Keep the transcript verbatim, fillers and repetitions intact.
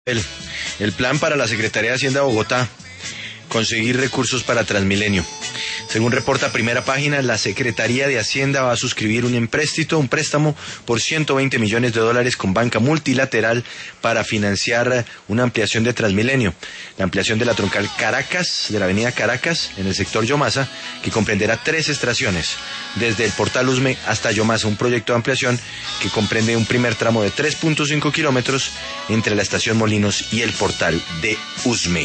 El, el plan para la Secretaría de Hacienda de Bogotá, conseguir recursos para Transmilenio. Según reporta Primera Página, la Secretaría de Hacienda va a suscribir un empréstito, un préstamo por ciento veinte millones de dólares con banca multilateral para financiar una ampliación de Transmilenio. La ampliación de la troncal Caracas, de la avenida Caracas, en el sector Yomasa, que comprenderá tres estaciones, desde el Portal Usme hasta Yomasa, un proyecto de ampliación que comprende un primer tramo de tres punto cinco kilómetros entre la estación Molinos y el Portal de Usme.